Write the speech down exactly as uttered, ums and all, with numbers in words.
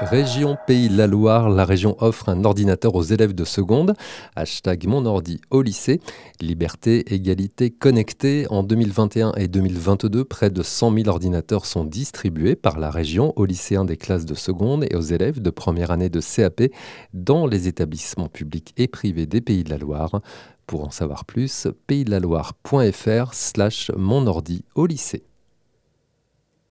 Région Pays de la Loire, la région offre un ordinateur aux élèves de seconde. Hashtag mon ordi au lycée. Liberté, égalité, connecté. En deux mille vingt et un et deux mille vingt-deux, près de cent mille ordinateurs sont distribués par la région aux lycéens des classes de seconde et aux élèves de première année de C A P dans les établissements publics et privés des Pays de la Loire. Pour en savoir plus, pays de la loire point f r slash mon ordi au lycée.